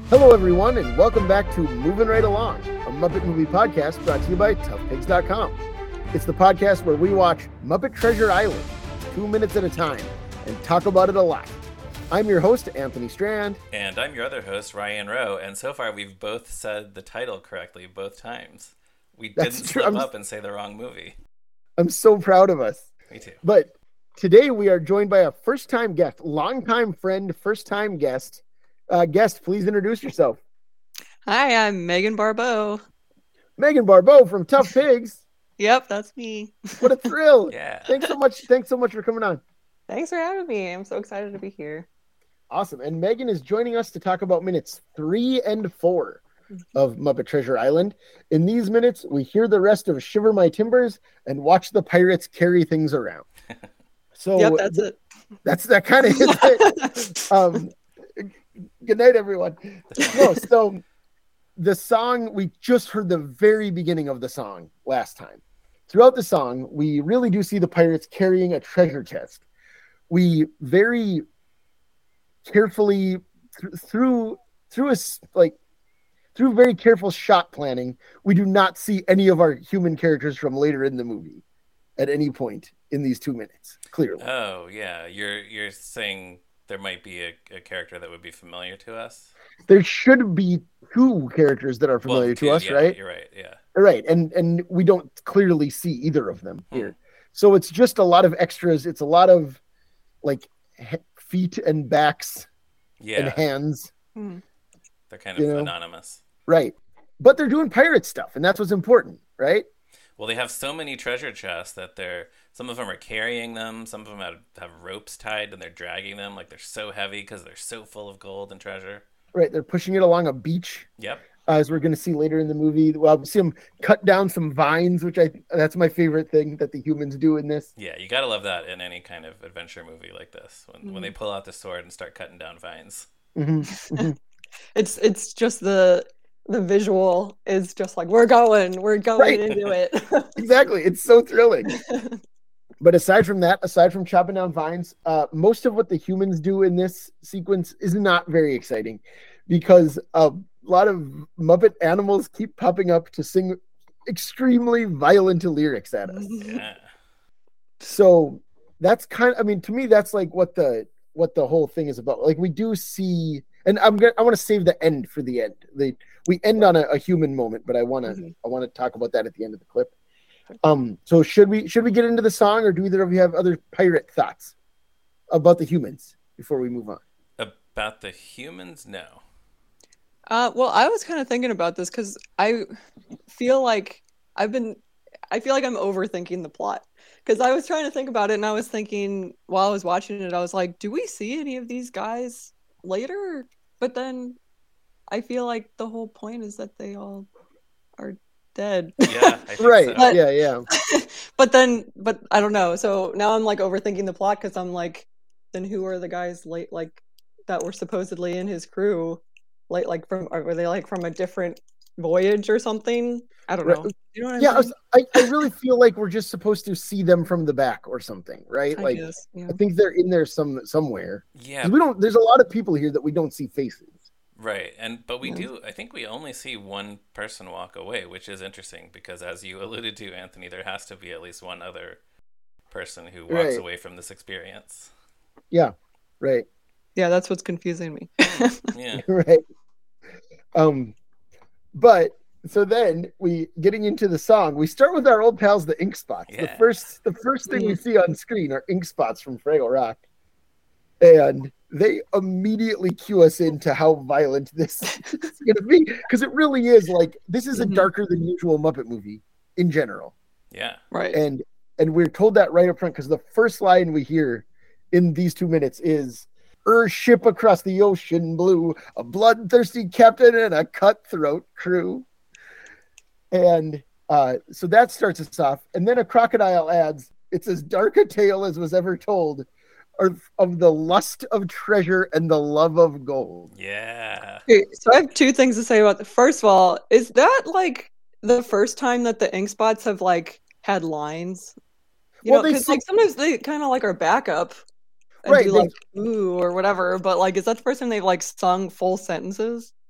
Hello, everyone, and welcome back to Moving Right Along, a Muppet movie podcast brought to you by ToughPigs.com. It's the podcast where we watch Muppet Treasure Island 2 minutes at a time and talk about it a lot. I'm your host, Anthony Strand. And I'm your other host, Ryan Rowe, and so far we've both said the title correctly both times. We didn't slip up and say the wrong movie. I'm so proud of us. Me too. But today we are joined by a first-time guest, longtime friend, first-time guest. Guest, please introduce yourself. Hi, I'm Megan Barbeau. Megan Barbeau from Tough Pigs. Yep, that's me. What a thrill. Yeah. Thanks so much for coming on. Thanks for having me. I'm so excited to be here. Awesome. And Megan is joining us to talk about minutes 3 and 4 of Muppet Treasure Island. In these minutes, we hear the rest of Shiver My Timbers and watch the pirates carry things around. So yep, that's it. That kind of is it. Good night, everyone. No, so the song, we just heard the very beginning of the song last time. Throughout the song, we really do see the pirates carrying a treasure chest. We very carefully, through very careful shot planning, we do not see any of our human characters from later in the movie at any point in these 2 minutes, clearly. Oh, yeah. You're saying there might be a character that would be familiar to us? There should be 2 characters that are familiar to us, yeah, right? You're right, yeah. Right, and we don't clearly see either of them here. So it's just a lot of extras. It's a lot of, like, feet and backs and hands. They're kind of anonymous. Right. But they're doing pirate stuff, and that's what's important, right? Well, they have so many treasure chests that some of them are carrying them, some of them have ropes tied and they're dragging them like they're so heavy because they're so full of gold and treasure. Right, they're pushing it along a beach. Yep. As we're going to see later in the movie. Well, we see them cut down some vines, which that's my favorite thing that the humans do in this. Yeah, you gotta love that in any kind of adventure movie like this, when they pull out the sword and start cutting down vines. Mm-hmm. It's just the visual is just like, we're going right into it. Exactly. It's so thrilling. But aside from chopping down vines, most of what the humans do in this sequence is not very exciting because a lot of Muppet animals keep popping up to sing extremely violent lyrics at us. Yeah. So that's to me, that's like what the whole thing is about. Like we do see, and I want to save the end for the end. We end on a human moment, but I want to talk about that at the end of the clip. So should we get into the song, or do either of you have other pirate thoughts about the humans before we move on? About the humans? No. Well, I was kind of thinking about this because I feel like I'm overthinking the plot. Because I was trying to think about it, and I was thinking while I was watching it, I was like, do we see any of these guys later? But then I feel like the whole point is that they all are dead. Yeah, I think right. So. Yeah. But I don't know. So now I'm like overthinking the plot because I'm like, then who are the guys that were supposedly in his crew? Were they like from a different voyage or something? I don't know. You know what I mean? I really feel like we're just supposed to see them from the back or something, right? I guess, yeah. I think they're in there somewhere. Yeah. There's a lot of people here that we don't see faces. Right. But we do, I think we only see one person walk away, which is interesting because as you alluded to, Anthony, there has to be at least one other person who walks away from this experience. Yeah. Right. Yeah, that's what's confusing me. Yeah. Right. But so then getting into the song, we start with our old pals, the Ink Spots. Yeah. The first thing we see on screen are Ink Spots from Fraggle Rock. And they immediately cue us into how violent this is going to be. Because it really is like, this is a darker than usual Muppet movie in general. Yeah. Right. And we're told that right up front because the first line we hear in these 2 minutes is, ship across the ocean blue, a bloodthirsty captain and a cutthroat crew. And so that starts us off. And then a crocodile adds, it's as dark a tale as was ever told of the lust of treasure and the love of gold. Yeah. Okay, so I have 2 things to say about that. First of all, is that like the first time that the Ink Spots have like had lines? You know, because like sometimes they kind of like are backup. And do like ooh or whatever, but like is that the first time they've like sung full sentences?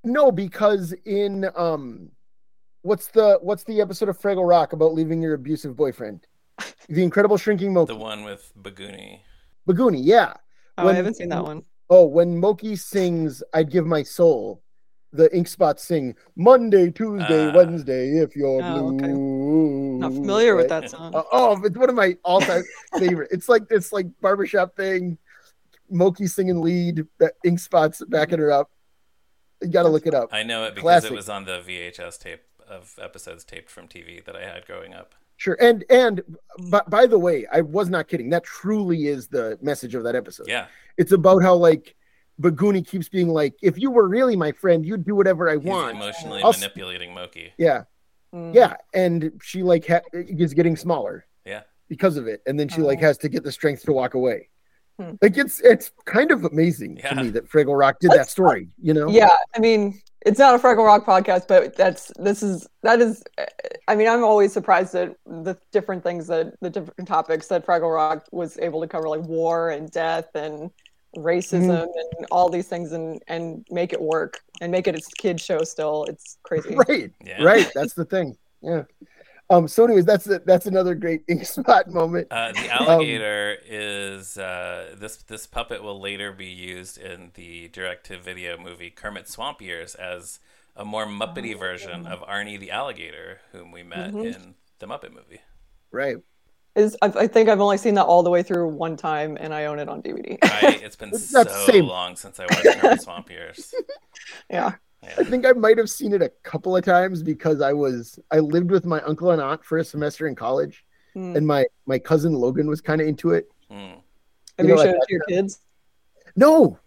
No, because in what's the episode of Fraggle Rock about leaving your abusive boyfriend? The Incredible Shrinking Moki. The one with Bagoonie. Bagoonie, yeah. I haven't seen that one. Oh, when Moki sings "I'd Give My Soul," the Ink Spots sing Monday, Tuesday, Wednesday, if you're blue. Okay. Not familiar with that song. It's one of my all-time favorite. It's like this barbershop thing. Moki singing lead, Ink Spots backing her up. You got to look it up. I know it because Classic. It was on the VHS tape of episodes taped from TV that I had growing up. Sure. And by the way, I was not kidding. That truly is the message of that episode. Yeah. It's about how Bagoonie keeps being like, if you were really my friend, you'd do whatever I want. He's emotionally manipulating Moki. Yeah. Yeah. And she is getting smaller. Yeah. Because of it. And then she has to get the strength to walk away. It's kind of amazing to me that Fraggle Rock did that story, you know? Yeah. I mean, it's not a Fraggle Rock podcast, but that is. I mean, I'm always surprised at the different things the different topics that Fraggle Rock was able to cover, like war and death and racism and all these things, and make it work and make it a kid show still. It's crazy. Right. Yeah. Right. That's the thing. Yeah. So anyways, that's another great Ink Spot moment. The alligator is this puppet will later be used in the direct-to-video movie Kermit Swamp Years as a more Muppety version of Arnie the alligator, whom we met in the Muppet movie. Right. I think I've only seen that all the way through one time, and I own it on DVD. It's been so long since I watched Kermit Swamp Years. Yeah. I think I might have seen it a couple of times because I lived with my uncle and aunt for a semester in college, and my cousin Logan was kind of into it. Have you showed it to your kids? No,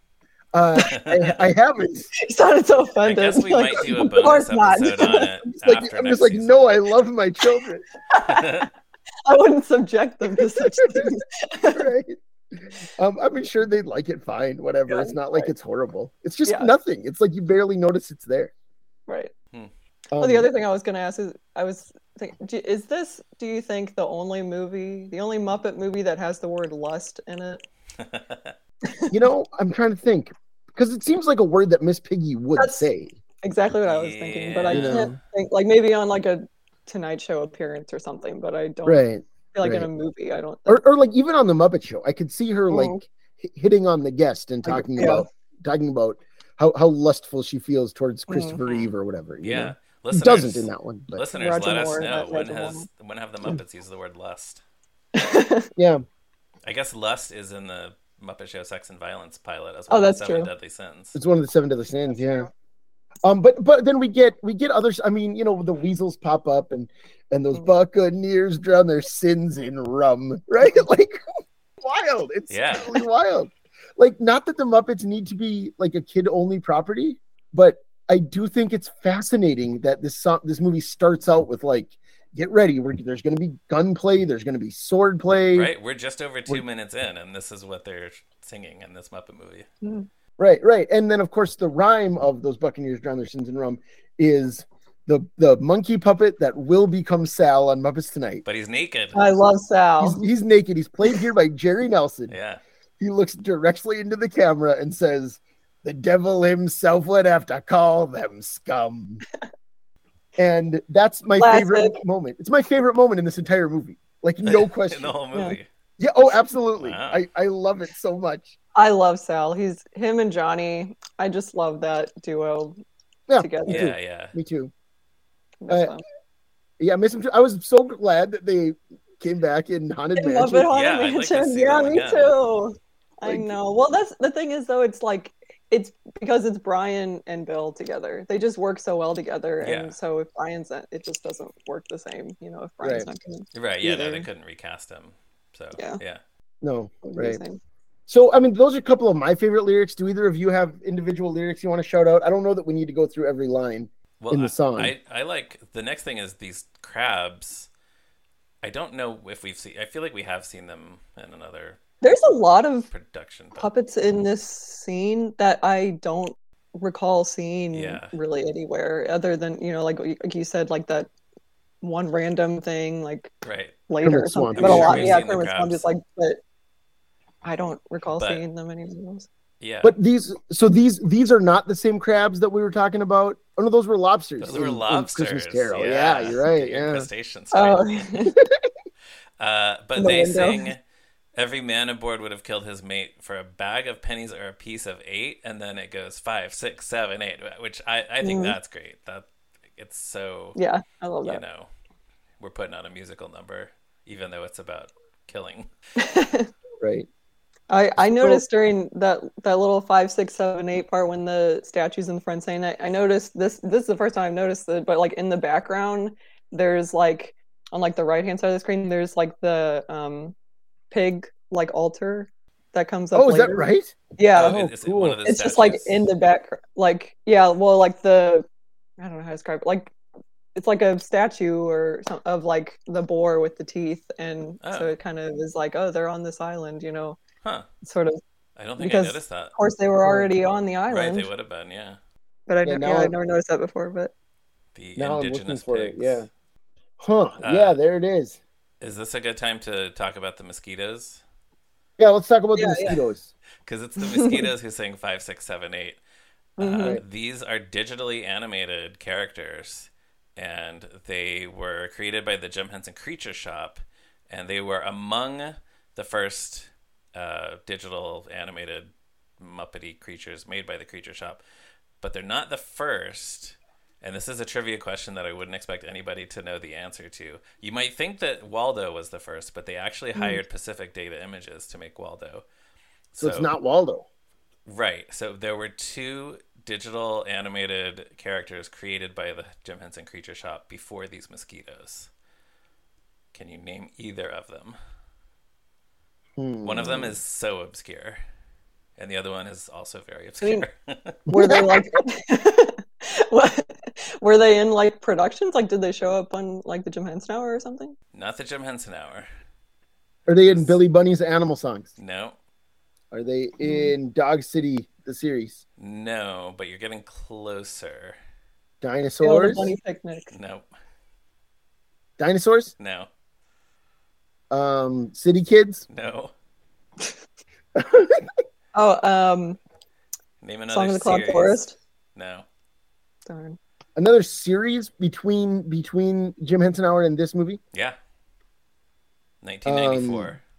I haven't. You sounded so offended. I guess we might do a bonus episode on it. I'm just like, no, I love my children. I wouldn't subject them to such things. Right. I'm sure they'd like it fine, whatever. Yeah, it's not like it's horrible. It's just nothing. It's like you barely notice it's there. Right. Well, the other thing I was going to ask is, I was thinking, is this, do you think, the only Muppet movie that has the word lust in it? You know, I'm trying to think. Because it seems like a word that Miss Piggy would say. Exactly what I was thinking. But I can't think, like maybe on like a Tonight Show appearance or something, but I don't. Right. Like in a movie, I don't think. Or like even on the Muppet Show, I could see her like hitting on the guest and talking about how lustful she feels towards Christopher Reeve or whatever. You know? Listeners, doesn't in that one. But. Listeners, let us know when have the Muppets used the word lust. Yeah, I guess lust is in the Muppet Show Sex and Violence pilot as well. Oh, that's Seven true. Deadly Sins. It's one of the 7 deadly sins. Yeah. But then we get others. I mean, you know, the weasels pop up and those buccaneers drown their sins in rum, right? Like wild. It's totally wild. Like, not that the Muppets need to be like a kid-only property, but I do think it's fascinating that this movie starts out with like, get ready. There's going to be gunplay. There's going to be sword play. Right. We're just over 2 minutes in, and this is what they're singing in this Muppet movie. Mm. Right. And then, of course, the rhyme of those buccaneers drown their sins in rum is the monkey puppet that will become Sal on Muppets Tonight. But he's naked. I love Sal. He's naked. He's played here by Jerry Nelson. Yeah. He looks directly into the camera and says, "The devil himself would have to call them scum." And that's my favorite moment. It's my favorite moment in this entire movie. Like, no question. In the whole movie. Yeah. Oh, absolutely. Wow. I love it so much. I love Sal. Him and Johnny. I just love that duo together. Yeah. Me too. I miss him too. I was so glad that they came back in Haunted Mansion. Mansion. Yeah, me too. I know. Well, that's the thing is though. It's like it's because it's Brian and Bill together. They just work so well together, and so if Brian's not, it just doesn't work the same. You know, if Brian's not going to. Right. Yeah. No, they couldn't recast him. So yeah. No. Right. So, I mean, those are a couple of my favorite lyrics. Do either of you have individual lyrics you want to shout out? I don't know that we need to go through every line in the song. I like, the next thing is these crabs. I don't know if we've seen, I feel like we have seen them in another There's a lot of production. puppets in this scene that I don't recall seeing really anywhere other than, you know, like you said, like that one random thing, like later or something. But a lot, Kermit Swamp is like, but I don't recall seeing them anywhere else. Yeah. But these are not the same crabs that we were talking about. Oh no, those were lobsters. Those were lobsters. Christmas Carol. Yeah, you're right. Get your Yeah. crustaceans straight. But they window. sing, every man aboard would have killed his mate for a bag of pennies or a piece of 8, and then it goes 5, 6, 7, 8, which I think that's great. That it's so, yeah, I love that. You know, we're putting on a musical number, even though it's about killing. Right. I noticed during that little 5, 6, 7, 8 part when the statue's in the front saying that, I noticed this is the first time I've noticed it, but like in the background there's like on like the right hand side of the screen there's like the pig like altar that comes up. Oh, is later. that right? Yeah. Oh, it's cool. One of the it's statues. just like in the back, like yeah, well, like I don't know how to describe it. Like it's like a statue or some of like the boar with the teeth, and so it kind of is like, oh, they're on this island, you know. Huh. Sort of. I don't think I noticed that. Of course, they were already on the island. Right, they would have been, yeah. But I never noticed that before. But the now indigenous I'm pigs. It, yeah. Huh. Yeah, there it is. Is this a good time to talk about the mosquitoes? Yeah, let's talk about the mosquitoes. Because it's the mosquitoes who sing 5, 6, 7, 8. Mm-hmm. These are digitally animated characters, and they were created by the Jim Henson Creature Shop, and they were among the first digital animated Muppety creatures made by the Creature Shop. But they're not the first, and this is a trivia question that I wouldn't expect anybody to know the answer to. You might think that Waldo was the first, but they actually hired Pacific Data Images to make Waldo. So it's not Waldo. Right. So there were 2 digital animated characters created by the Jim Henson Creature Shop before these mosquitoes. Can you name either of them? One of them is so obscure, and the other one is also very obscure. Were they like? Were they in like productions? Like, did they show up on like the Jim Henson Hour or something? Not the Jim Henson Hour. Are they in Billy Bunny's Animal Songs? No. Are they in Dog City, the series? No, but you're getting closer. Dinosaurs? Bunny Picnic. No. Dinosaurs? No. City Kids? No. Name another Song of the Cloud series. Forest? No. Darn. Another series between Jim Henson Hour and this movie? Yeah. 1994.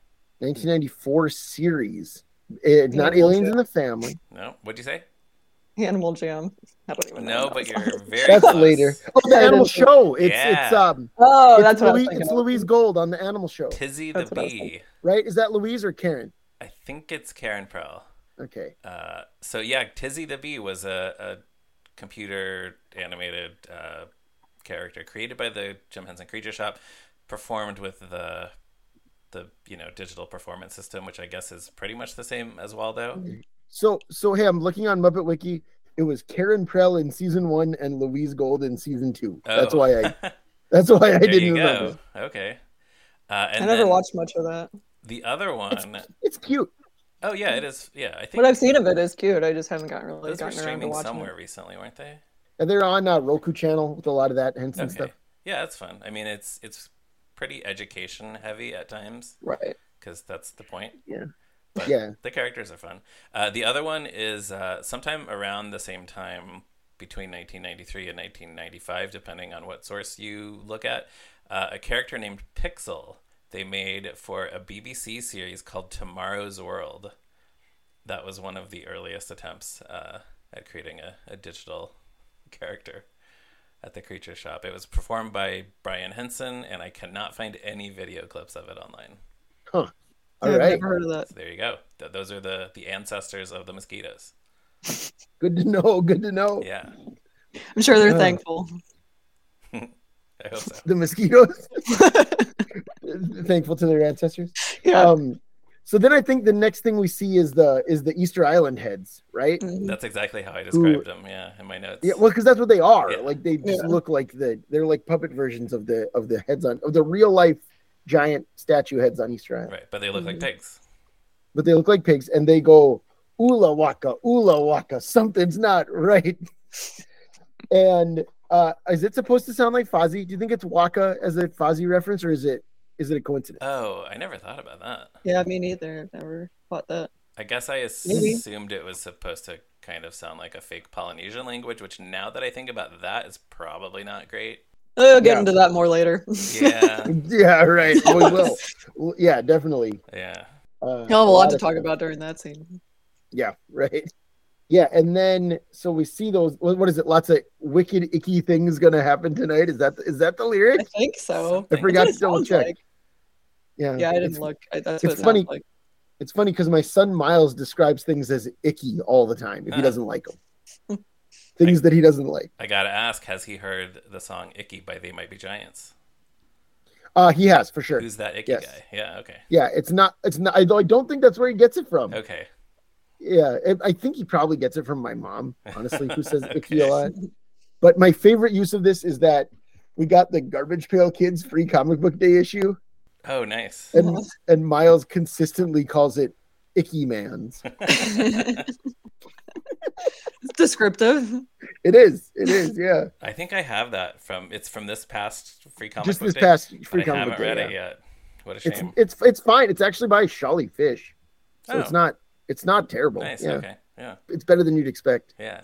1994 series. Not Aliens in the Family. No. What'd you say? Animal Jam. I don't even know. No, but you're very That's close. later. Oh, the Animal Show. It's Yeah. that's it's what I was Louise, thinking it's of. Louise Gold on the Animal Show. Tizzy That's the what I was Bee. thinking. Right? Is that Louise or Karen? I think it's Karen Prell. Okay. So yeah, Tizzy the Bee was a computer animated character created by the Jim Henson Creature Shop, performed with the digital performance system, which I guess is pretty much the same as Waldo. So hey, I'm looking on Muppet Wiki. It was Karen Prell in season 1 and Louise Gold in season 2. Oh. That's why I There didn't you remember. go. Okay. I never watched much of that. The other one. It's cute. Oh yeah, it is. Yeah, I think What I've seen of it is cute. I just haven't those were gotten around to streaming watching somewhere it. recently, weren't they? And they're on Roku channel with a lot of that Henson Okay. stuff. Yeah, that's fun. I mean, it's pretty education heavy at times Right. because that's the point. Yeah. But Yeah. the characters are fun. The other one is sometime around the same time between 1993 and 1995, depending on what source you look at, a character named Pixel they made for a BBC series called Tomorrow's World. That was one of the earliest attempts at creating a digital character at the Creature Shop. It was performed by Brian Henson, and I cannot find any video clips of it online. Huh. All I've right. never heard of that. So there you go. Those are the ancestors of the mosquitoes. Good to know. Good to know. Yeah, I'm sure they're thankful. I hope so. The mosquitoes. Thankful to their ancestors. Yeah. So then I think the next thing we see is the Easter Island heads, right? Mhm. That's exactly how I described them. Yeah, in my notes. Yeah, well, because that's what they are. Yeah. Like they just Yeah. look like they're like puppet versions of the heads of the real life giant statue heads on Easter Island. Right, but they look like pigs. But they look like pigs, and they go oola waka, something's not right. And is it supposed to sound like Fozzie? Do you think it's Waka as a Fozzie reference, or is it a coincidence? Oh, I never thought about that. Yeah, me neither. I've never thought that. I guess I assumed it was supposed to kind of sound like a fake Polynesian language, which now that I think about that is probably not great. We'll get into that more later. Yeah. Yeah, right. We will. Yeah, definitely. Yeah. You'll have a lot to talk about during that scene. Yeah, right. Yeah, and then so we see those. What is it? Lots of wicked, icky things going to happen tonight. Is that the lyric? I think so. I forgot to double check. Like. Yeah, I didn't look. That's what it's funny. Like. It's funny because my son Miles describes things as icky all the time if he doesn't like them. Things that he doesn't like. I gotta ask: has he heard the song "Icky" by They Might Be Giants? He has for sure. Who's that icky guy? Yeah, okay. Yeah, it's not. I don't think that's where he gets it from. Okay. Yeah, I think he probably gets it from my mom, honestly, who says icky a lot. But my favorite use of this is that we got the Garbage Pail Kids free comic book day issue. Oh, nice. And Miles consistently calls it Icky Man's. It's descriptive. It is, yeah. I think I have that from this past free comic book day. Past free I comic haven't book day, read it yet. What a shame. It's fine. It's actually by Sholly Fish. So it's not terrible. Nice, yeah. Okay. Yeah. It's better than you'd expect. Yeah.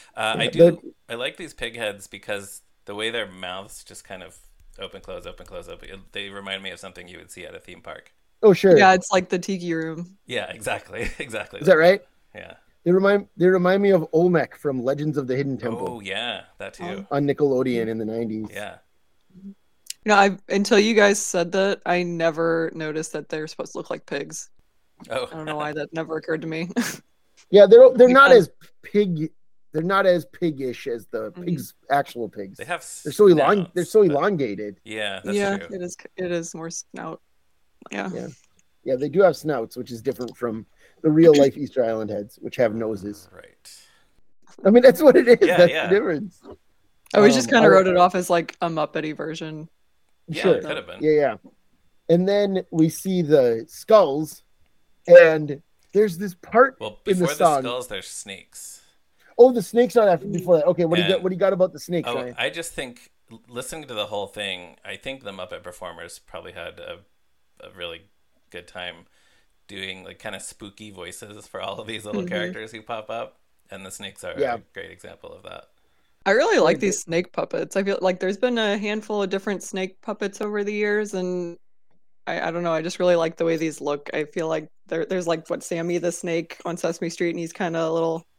I like these pig heads because the way their mouths just kind of open, close, open, close, open. They remind me of something you would see at a theme park. Oh, sure. Yeah, it's like the Tiki Room. Yeah, exactly. Is that right? Yeah. They remind me of Olmec from Legends of the Hidden Temple. Oh, yeah, that too. On Nickelodeon in the 90s. Yeah. Until you guys said that, I never noticed that they're supposed to look like pigs. Oh. I don't know why that never occurred to me. Yeah, they're not as pig. They're not as piggish as the pigs, actual pigs. They're so long. They're so elongated. Yeah, that's true. It is more snout. Yeah. Yeah, they do have snouts, which is different from the real life Easter Island heads, which have noses. Right. I mean, that's what it is. Yeah, that's the difference. We just kind of wrote it off as like a Muppety version. Yeah, sure. It could have been. Yeah. And then we see the skulls, and there's this part in the song. Before the skulls, there's snakes. Oh, the snakes are after before that. Okay, what do you got about the snakes? Oh, Ryan? I just think listening to the whole thing, I think the Muppet performers probably had a really good time doing like kind of spooky voices for all of these little characters who pop up, and the snakes are a great example of that. I really like these snake puppets. I feel like there's been a handful of different snake puppets over the years, and I don't know. I just really like the way these look. I feel like there's like Sammy the Snake on Sesame Street, and he's kind of a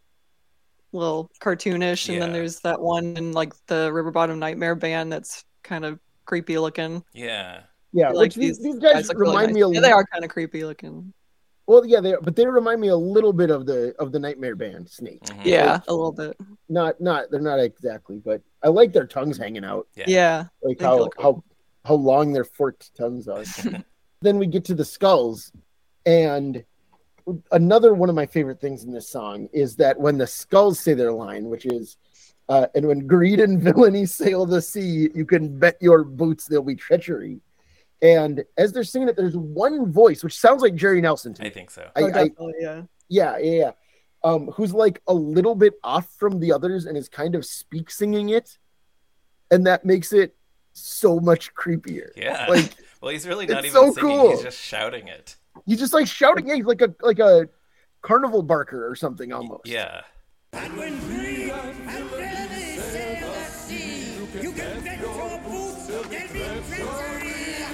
little cartoonish, and then there's that one in like the River Bottom Nightmare band that's kind of creepy looking. Yeah. Yeah, like these guys remind me a little. They are kind of creepy looking. Well, yeah, they remind me a little bit of the Nightmare Band snake. Mm-hmm. Yeah, a little bit. Not they're not exactly, but I like their tongues hanging out. Yeah. Like how long their forked tongues are. Then we get to the skulls, and another one of my favorite things in this song is that when the skulls say their line, which is and when greed and villainy sail the sea, you can bet your boots there'll be treachery. And as they're singing it, there's one voice which sounds like Jerry Nelson to me. I think so. Definitely, yeah. Who's like a little bit off from the others and is kind of speak singing it, and that makes it so much creepier. Yeah. Like, well, he's really not even so singing; cool. He's just shouting it. He's just like shouting. Yeah, he's like a carnival barker or something almost. Yeah. And when greed and villainy sail the sea, you can bet your boots there'll be treachery.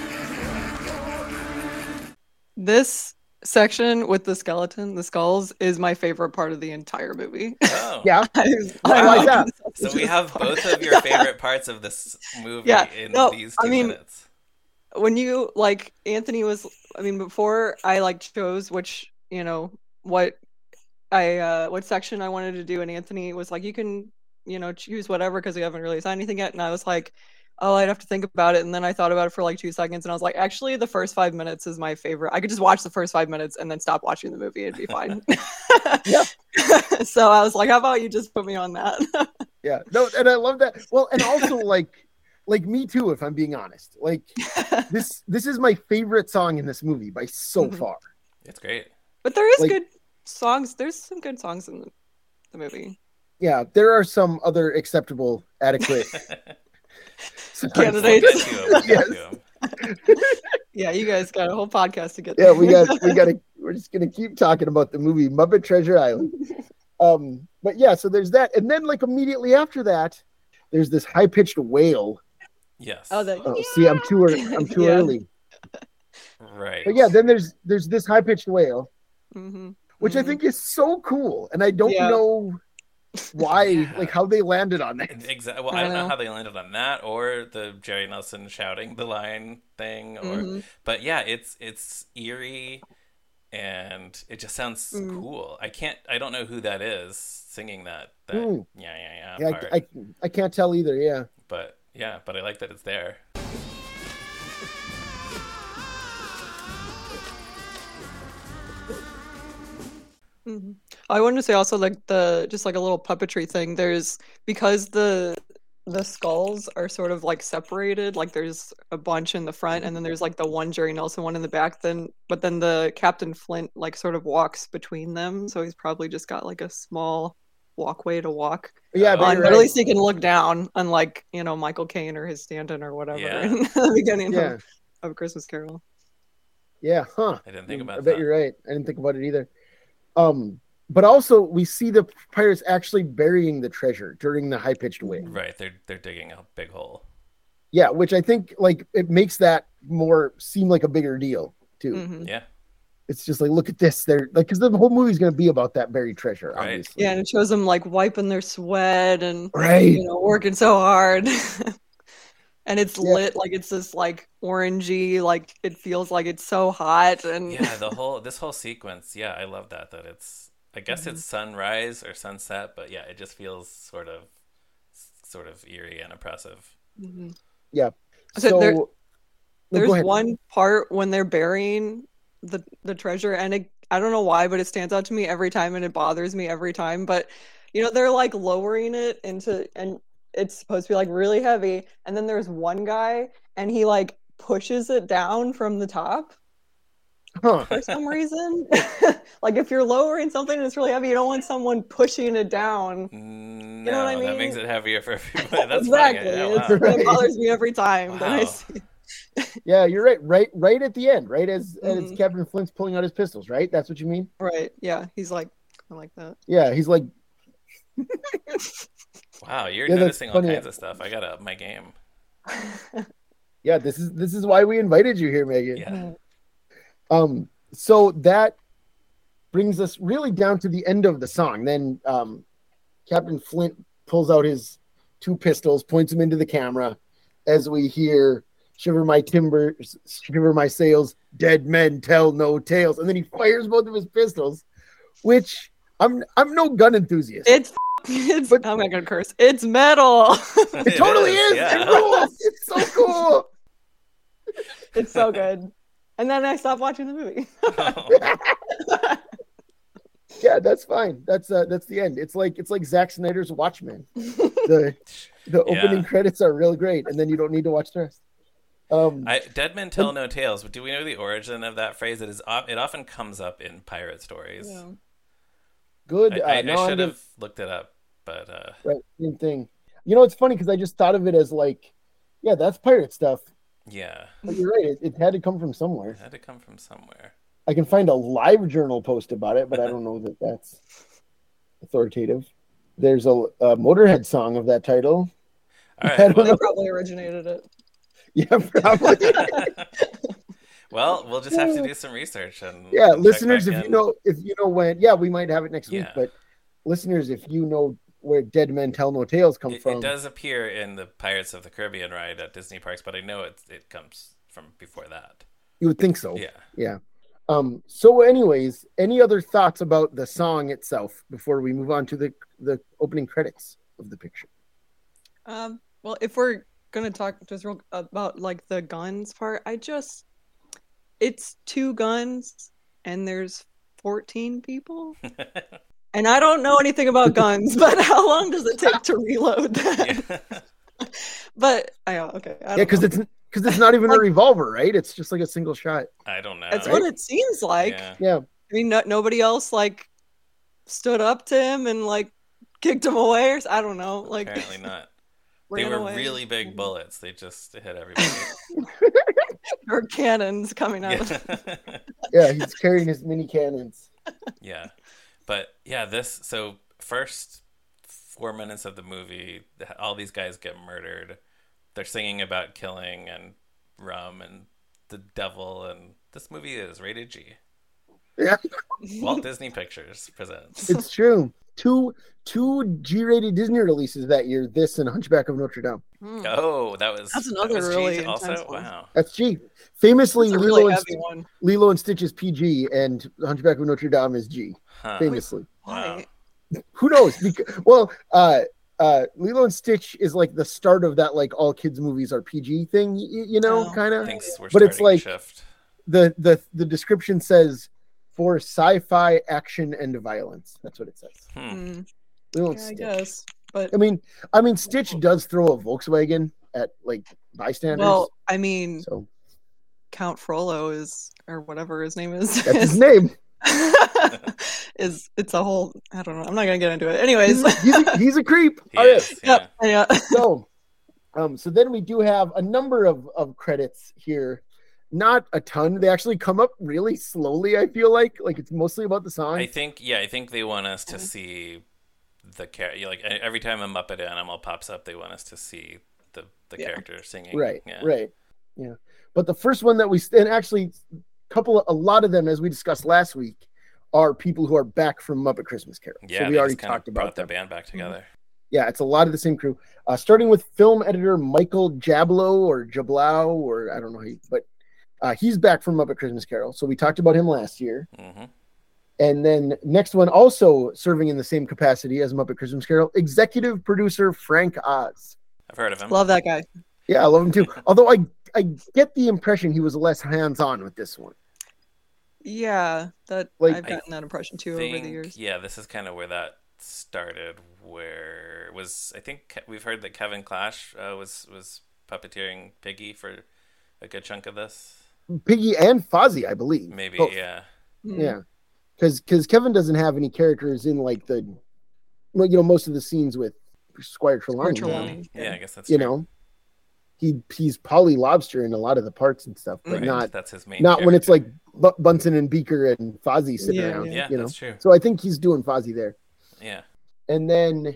This section with the skulls, is my favorite part of the entire movie. Oh. Yeah. I like that. So we have both of your favorite parts of this movie in these 2 minutes. When you Anthony was, before I chose which, what section I wanted to do, and Anthony was like, you can, choose whatever because we haven't really signed anything yet. And I was like, oh, I'd have to think about it. And then I thought about it for 2 seconds, and I was like, actually, the first 5 minutes is my favorite. I could just watch the first 5 minutes and then stop watching the movie. It'd be fine. Yeah. So I was like, how about you just put me on that? Yeah. No, and I love that. Well, and also like me too, if I'm being honest. This is my favorite song in this movie by so far. It's great. But there is good songs. There's some good songs in the movie. Yeah, there are some other acceptable, adequate candidates. Yes. Yeah, you guys got a whole podcast to get. Yeah, we got we're just gonna keep talking about the movie Muppet Treasure Island. But yeah, so there's that, and then like immediately after that, there's this high pitched wail. Yes. See, I'm too early. Right. But yeah, then there's this high pitched wail, Mm-hmm. which I think is so cool, and I don't know why, like how they landed on that. Exactly. Well, I don't know how they landed on that, or the Jerry Nelson shouting the line thing, or but yeah, it's eerie, and it just sounds cool. I don't know who that is singing that. Yeah. Part. I can't tell either. Yeah. But I like that it's there. Mm-hmm. I wanted to say also like just like a little puppetry thing. There's because the skulls are sort of like separated. Like there's a bunch in the front, and then there's like the one Jerry Nelson one in the back. But then the Captain Flint like sort of walks between them, so he's probably just got like a small walkway to walk. Yeah, but at least he can look down, unlike Michael Caine or his stand-in or whatever in the beginning of Christmas Carol. Yeah, huh? I didn't think about that. that. I bet you're right. I didn't think about it either. But also we see the pirates actually burying the treasure during the high-pitched wail. Right, they're digging a big hole. Yeah, which I think like it makes that more seem like a bigger deal too. Mm-hmm. Yeah. It's just like, look at this. They're like, because the whole movie's going to be about that buried treasure, Right. obviously. Yeah, and it shows them like wiping their sweat and right, working so hard. And it's lit like it's this like orangey, like it feels like it's so hot. And this whole sequence, I love that it's, I guess it's sunrise or sunset, but it just feels sort of eerie and oppressive. Mm-hmm. Yeah. So there's one part when they're burying the treasure, and I don't know why, but it stands out to me every time, and it bothers me every time. But they're like lowering it into, and it's supposed to be like really heavy, and then there's one guy, and he like pushes it down from the top for some reason. Like if you're lowering something and it's really heavy, you don't want someone pushing it down. No, you know what I mean? That makes it heavier for everybody. That's exactly. Funny. It bothers me every time that I see. Yeah, you're right. Right at the end, right as Captain Flint's pulling out his pistols, right? That's what you mean? Right. Yeah, he's like, I like that. Yeah, he's like. Wow, you're noticing all kinds of stuff. I gotta up my game. Yeah, this is why we invited you here, Megan. Yeah. So that brings us really down to the end of the song. Then Captain Flint pulls out his two pistols, points them into the camera, as we hear "Shiver my timbers, shiver my sails, dead men tell no tales," and then he fires both of his pistols. Which I'm no gun enthusiast. But I'm not gonna curse. It's metal. It totally is. Yeah. It rules. It's so cool. It's so good. And then I stopped watching the movie. Yeah, that's fine. That's the end. It's like Zack Snyder's Watchmen. The opening credits are real great, and then you don't need to watch the rest. Dead men tell no tales. But do we know the origin of that phrase? It often comes up in pirate stories. Yeah. Good. I should have looked it up, but right, same thing. It's funny because I just thought of it as like, yeah, that's pirate stuff. Yeah, but you're right. It had to come from somewhere. It had to come from somewhere. I can find a live journal post about it, but I don't know that that's authoritative. There's a Motorhead song of that title. All right, they probably originated it. Yeah, probably. Well, we'll just have to do some research and listeners, if you know when, we might have it next week. But listeners, if you know where Dead Men Tell No Tales come from, it does appear in the Pirates of the Caribbean ride at Disney parks, but I know it comes from before that. You would think so. Yeah. So, anyways, any other thoughts about the song itself before we move on to the opening credits of the picture? Well, if we're gonna talk just real about like the guns part, it's 2 guns and there's 14 people. And I don't know anything about guns, but how long does it take to reload that? But okay. Because it's not even a revolver, right? It's just like a single shot. I don't know. That's what it seems like. Yeah. I mean, nobody else like stood up to him and like kicked him away, or I don't know. Like apparently not. They were really big bullets. They just hit everybody. Or cannons coming out. Yeah. Yeah, he's carrying his mini cannons. Yeah. But yeah, so first 4 minutes of the movie, all these guys get murdered. They're singing about killing and rum and the devil, and this movie is rated G. Yeah, Walt Disney Pictures presents. it's true. Two G-rated Disney releases that year. This and Hunchback of Notre Dame. Oh, that's another G really also. intense one. Wow. That's G. Famously, It's a really heavy one. Lilo and Stitch is PG, and Hunchback of Notre Dame is G. Huh. Famously. Wow. Why? Who knows? Lilo and Stitch is like the start of that, like, all kids movies are PG thing, you know, Oh. kind of. Thanks. We're But it's starting like to shift. the description says for sci-fi action and violence. That's what it says. Mm, Lilo and yeah, I Stitch. guess. But I mean, Stitch does throw a Volkswagen at like bystanders. well, I mean, So Count Frollo is, or whatever his name is. that's his name. It's a whole. I don't know. I'm not gonna get into it. Anyways. He's a creep. He All right. is, yeah. Yep. Yeah. So then we do have a number of credits here. Not a ton. They actually come up really slowly, I feel like it's mostly about the song. I think they want us to see the character. Like every time a Muppet animal pops up, they want us to see the character singing. Right. Yeah. Right. Yeah. But the first one that and actually a lot of them, as we discussed last week, are people who are back from Muppet Christmas Carol. Yeah. So we they already just kind of talked about brought the them. band back together. Yeah, it's a lot of the same crew. Starting with film editor Michael Jablow or Jablow, or I don't know, but he's back from Muppet Christmas Carol. So we talked about him last year. Mm-hmm. And then next one, also serving in the same capacity as Muppet Christmas Carol, executive producer Frank Oz. I've heard of him. Love that guy. Yeah, I love him too. Although I get the impression he was less hands-on with this one. Yeah, that Like, I've gotten that impression too over the years. Yeah, this is kind of where that started. Where I think we've heard that Kevin Clash was puppeteering Piggy for a good chunk of this. Piggy and Fozzie, I believe. Maybe, Both. yeah. Yeah, because Kevin doesn't have any characters in like most of the scenes with Squire Trelawney. Trelawney. Yeah, I guess that's You true. know, he's Polly Lobster in a lot of the parts and stuff, but Right, that's his main. not when it's character. like Bunsen and Beaker and Fozzie sitting Yeah, around. Yeah, you know, that's true. so I think he's doing Fozzie there. Yeah. And then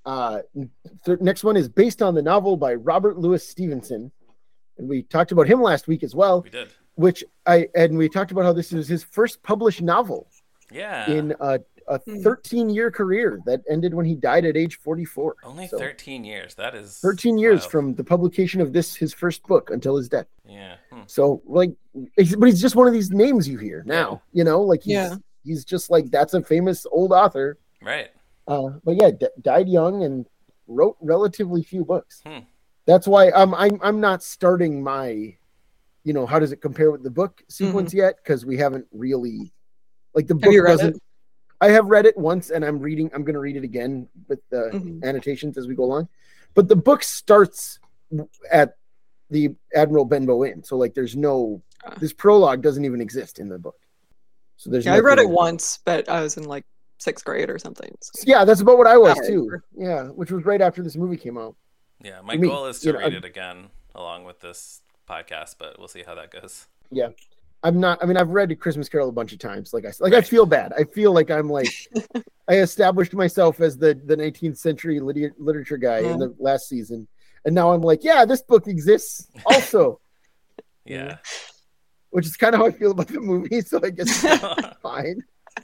next one is based on the novel by Robert Louis Stevenson, and we talked about him last week as well. We did. We talked about how this is his first published novel Yeah. in a 13-year career that ended when he died at age 44. Only So, 13 years. That is 13 years wild. from the publication of his first book until his death. Yeah. So but he's just one of these names you hear now, you know, like he's just like, that's a famous old author. Right. But yeah, died young and wrote relatively few books. That's why I'm not starting my, how does it compare with the book sequence yet? Because we haven't really, like, the book doesn't. I have read it once, and I'm going to read it again with the annotations as we go along. But the book starts at the Admiral Benbow Inn, so like there's no, this prologue doesn't even exist in the book. So there's. I read it once, but I was in like 6th grade or something. So. Yeah, that's about what I was Right. too. Yeah, which was right after this movie came out. Yeah. My goal is to read it again along with this podcast, but we'll see how that goes. Yeah. I've read Christmas Carol a bunch of times. I feel bad. I feel like I'm like, I established myself as the 19th century literature guy in the last season. And now I'm like, yeah, this book exists also. Yeah. Which is kind of how I feel about the movie. So I guess it's fine.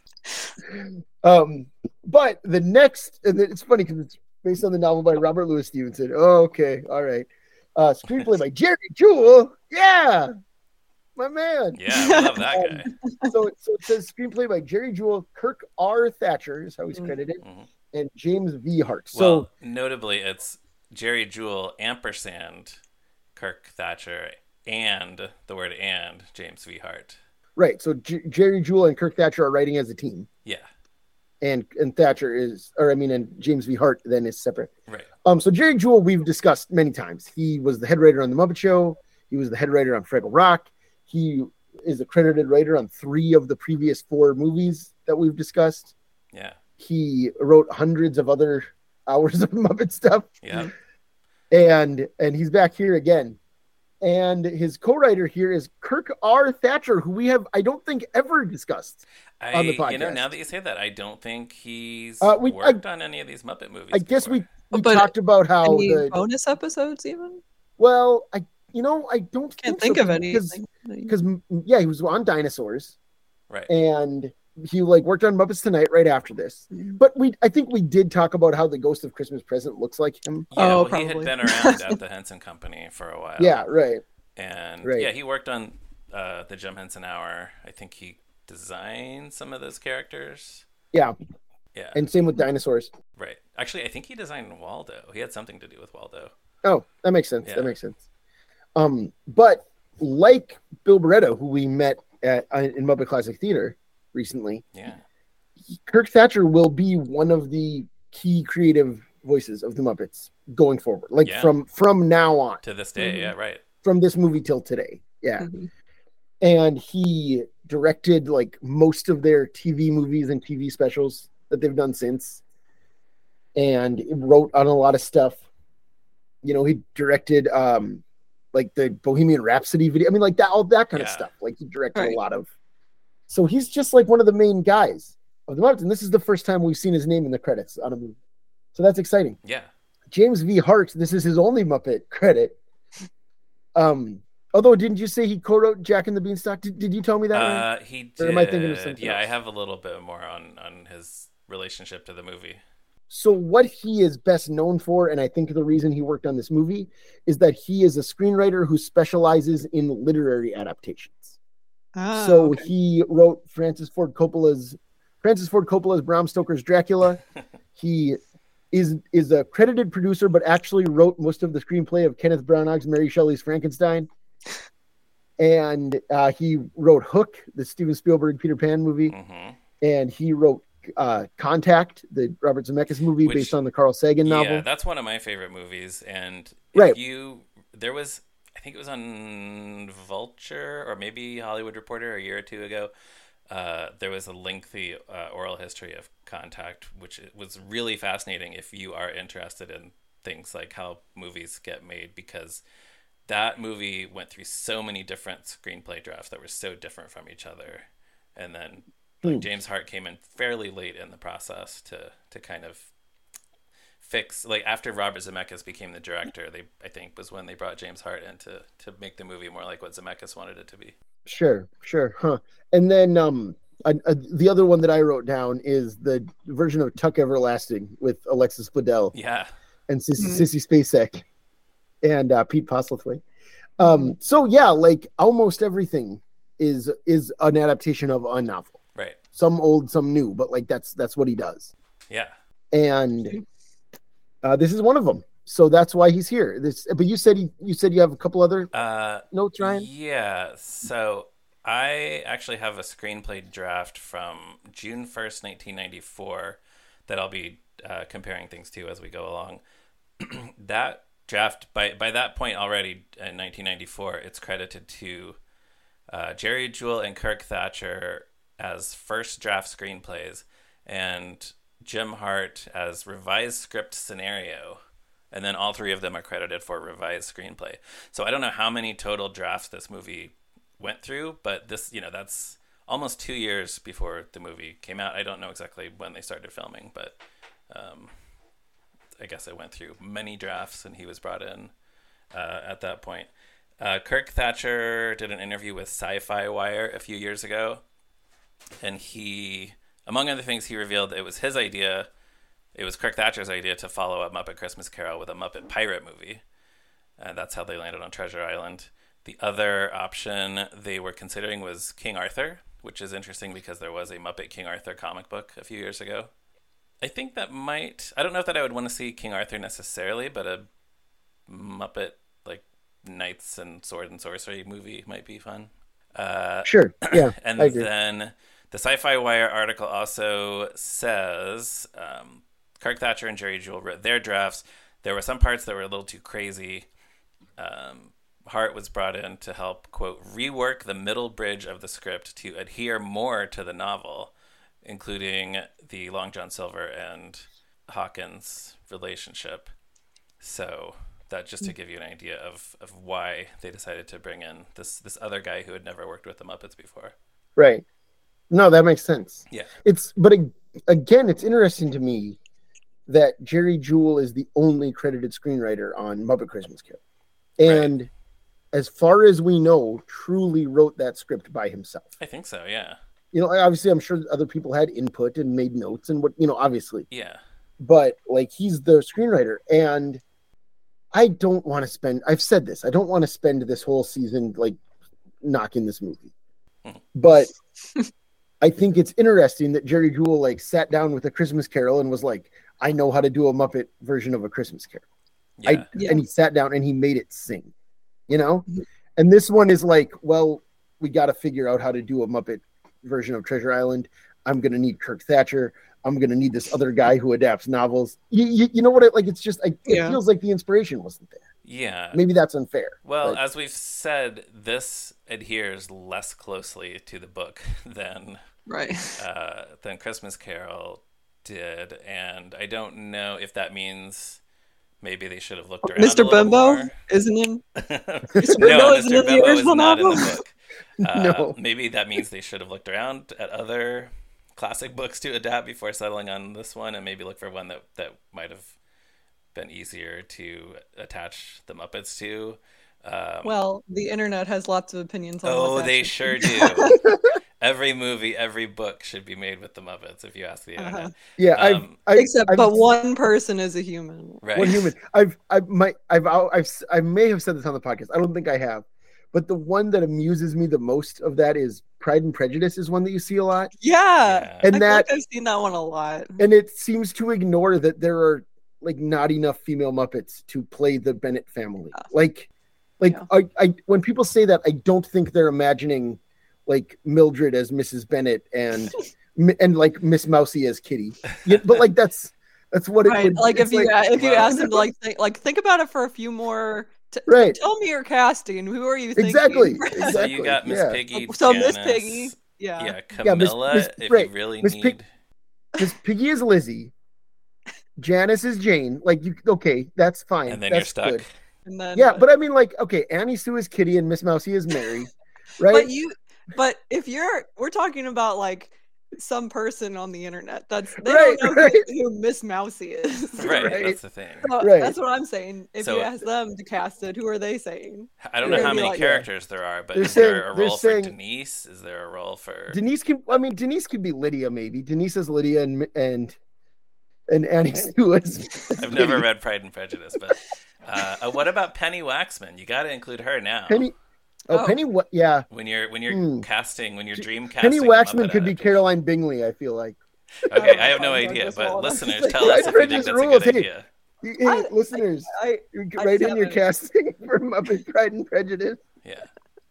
But the next, and it's funny because it's based on the novel by Robert Louis Stevenson. Oh, okay. All right. Screenplay by Jerry Jewell. Yeah. My man. Yeah, we love that guy. So it says screenplay by Jerry Jewell, Kirk R. Thatcher is how he's credited, and James V. Hart. So notably, it's Jerry Jewell ampersand Kirk Thatcher and the word and James V. Hart. Right. So Jerry Jewell and Kirk Thatcher are writing as a team. Yeah. And Thatcher and James V. Hart then is separate. Right. So Jerry Jewell we've discussed many times. He was the head writer on The Muppet Show. He was the head writer on Fraggle Rock. He is a credited writer on 3 of the previous 4 movies that we've discussed. Yeah. He wrote hundreds of other hours of Muppet stuff. Yeah. And he's back here again. And his co-writer here is Kirk R. Thatcher, who we have, I don't think, ever discussed on the podcast. Now that you say that, I don't think he's we worked on any of these Muppet movies. I guess before. we talked about how any the bonus episodes even. well, I don't Can't think of anything. because yeah, he was on Dinosaurs, right? And he worked on Muppets Tonight right after this. But I think we did talk about how the Ghost of Christmas Present looks like him. Yeah, well, he had been around at the Henson Company for a while. Yeah, right. And right. Yeah, he worked on the Jim Henson Hour. I think he designed some of those characters. Yeah. Yeah. And same with Dinosaurs. Right. Actually, I think he designed Waldo. He had something to do with Waldo. Oh, that makes sense. Yeah. That makes sense. But like Bill Barretto, who we met in Muppet Classic Theater recently, yeah, Kirk Thatcher will be one of the key creative voices of the Muppets going forward, from now on to this day. Yeah, right. From this movie till today. Yeah. And he directed most of their TV movies and TV specials that they've done since, and wrote on a lot of stuff. He directed the Bohemian Rhapsody video. I mean, that, all that kind of stuff. He directed a lot of. So he's just one of the main guys of the Muppets, and this is the first time we've seen his name in the credits on a movie. So that's exciting. Yeah. James V. Hart, this is his only Muppet credit. Although, didn't you say he co-wrote Jack and the Beanstalk? Did you tell me that? Right? He did. Or am I thinking of something else? I have a little bit more on his relationship to the movie. So what he is best known for, and I think the reason he worked on this movie, is that he is a screenwriter who specializes in literary adaptations. So he wrote Francis Ford Coppola's Bram Stoker's Dracula. He is a credited producer, but actually wrote most of the screenplay of Kenneth Branagh's Mary Shelley's Frankenstein. And he wrote Hook, the Steven Spielberg Peter Pan movie. And he wrote Contact, the Robert Zemeckis movie based on the Carl Sagan novel. Yeah, that's one of my favorite movies. And there was, I think it was on Vulture or maybe Hollywood Reporter a year or two ago. There was a lengthy oral history of Contact, which was really fascinating if you are interested in things like how movies get made, because that movie went through so many different screenplay drafts that were so different from each other. And then James Hart came in fairly late in the process to kind of fix, after Robert Zemeckis became the director, I think was when they brought James Hart in to make the movie more like what Zemeckis wanted it to be. Sure. Huh. And then the other one that I wrote down is the version of Tuck Everlasting with Alexis Bledel. Yeah. And Sissy Spacek and Pete Postlethwaite. So yeah, almost everything is an adaptation of a novel. Right. Some old, some new, but that's what he does. Yeah. And this is one of them. So that's why he's here. But you said you have a couple other notes, Ryan? Yeah. So I actually have a screenplay draft from June 1st, 1994 that I'll be comparing things to as we go along. That draft, by that point already in 1994, it's credited to Jerry Jewell and Kirk Thatcher as first draft screenplays and Jim Hart as revised script scenario. And then all three of them are credited for revised screenplay. So I don't know how many total drafts this movie went through, but this, that's almost 2 years before the movie came out. I don't know exactly when they started filming, but I guess it went through many drafts and he was brought in at that point. Kirk Thatcher did an interview with Sci-Fi Wire a few years ago. And he, among other things, he revealed it was his idea. It was Kirk Thatcher's idea to follow up Muppet Christmas Carol with a Muppet pirate movie. And that's how they landed on Treasure Island. The other option they were considering was King Arthur, which is interesting because there was a Muppet King Arthur comic book a few years ago. I think that I don't know if that I would want to see King Arthur necessarily, but a Muppet, Knights and Sword and Sorcery movie might be fun. Sure, yeah. And then the Sci-Fi Wire article also says Kirk Thatcher and Jerry Jewell wrote their drafts. There were some parts that were a little too crazy. Hart was brought in to help, quote, rework the middle bridge of the script to adhere more to the novel, including the Long John Silver and Hawkins relationship. So That just to give you an idea of why they decided to bring in this other guy who had never worked with the Muppets before. Right. No, that makes sense. Yeah. But again, it's interesting to me that Jerry Jewell is the only credited screenwriter on Muppet Christmas Carol. And as far as we know, truly wrote that script by himself. I think so, yeah. Obviously, I'm sure other people had input and made notes and obviously. Yeah. But, he's the screenwriter. And I don't want to spend, I've said this, I don't want to spend this whole season, knocking this movie. But I think it's interesting that Jerry Jewell, sat down with A Christmas Carol and was like, I know how to do a Muppet version of A Christmas Carol. Yeah. And he sat down and he made it sing, And this one is we got to figure out how to do a Muppet version of Treasure Island. I'm going to need Kirk Thatcher. I'm going to need this other guy who adapts novels. You know what? It's just, it feels like the inspiration wasn't there. Yeah. Maybe that's unfair. Well, as we've said, this adheres less closely to the book than Christmas Carol did. And I don't know if that means maybe they should have looked around Mr. a little Bimbo more. Isn't in? Mr. Bimbo isn't in the Bimbo is original not in novel? the book. No. Maybe that means they should have looked around at other classic books to adapt before settling on this one, and maybe look for one that might have been easier to attach the Muppets to. Well, the internet has lots of opinions on what that they should be. sure do. Every movie, every book should be made with the Muppets, if you ask the internet. Yeah, But one person is a human. Right. One human. I may have said this on the podcast. I don't think I have, but the one that amuses me the most of that is Pride and Prejudice is one that you see a lot. Yeah. And I feel that like I've seen that one a lot. and it seems to ignore that there are not enough female Muppets to play the Bennett family. I when people say that, I don't think they're imagining Mildred as Mrs. Bennett and Miss Mousy as Kitty. Yeah, but that's what it would. If you ask them to think about it for a few more. Tell me your casting. Who are you thinking? Exactly. So you got Miss Piggy. So Janice, Miss Piggy. Yeah. Camilla. If you really need. Miss Piggy is Lizzie. Janice is Jane. Okay, that's fine. And then that's you're stuck. Good. And then, but I mean, Annie Sue is Kitty and Miss Mousy is Mary, right? But if we're talking about some person on the internet they right, don't know right. who Miss Mousy is. Right, that's the thing. So that's what I'm saying. If you ask them to cast it, who are they saying? I don't know how many characters there are, but is there a role for Denise? Is there a role for Denise? Denise could be Lydia, maybe. Denise is Lydia and Annie Sue is. I've never read Pride and Prejudice, but what about Penny Waxman? You got to include her now. Penny. Penny. Yeah. When you're casting, when you're dream casting, Penny Waxman could be Caroline Bingley. I feel like. Okay, I have no idea, but listeners, tell us if you think that's a good idea. Hey, listeners, write in your casting for Muppet Pride and Prejudice. Yeah.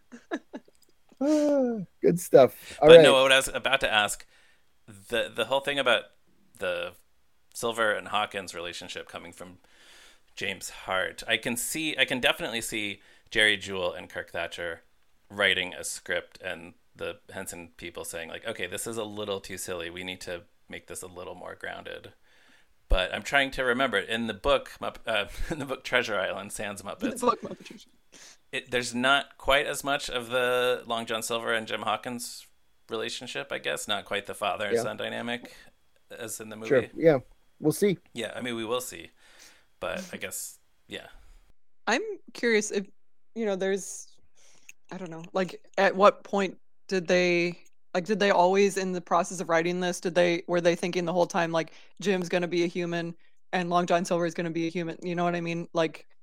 Good stuff. But no, what I was about to ask, the whole thing about the Silver and Hawkins relationship coming from James Hart, I can definitely see Jerry Jewell and Kirk Thatcher writing a script and the Henson people saying okay, this is a little too silly. We need to make this a little more grounded. But I'm trying to remember in the book, Treasure Island, Sans Muppets. There's not quite as much of the Long John Silver and Jim Hawkins relationship, I guess. Not quite the father and son dynamic as in the movie. Sure. Yeah, we'll see. Yeah, I mean, we will see. But I guess, yeah. I'm curious if, there's, I don't know, at what point did they always in the process of writing this, were they thinking the whole time, Jim's going to be a human and Long John Silver is going to be a human? You know what I mean?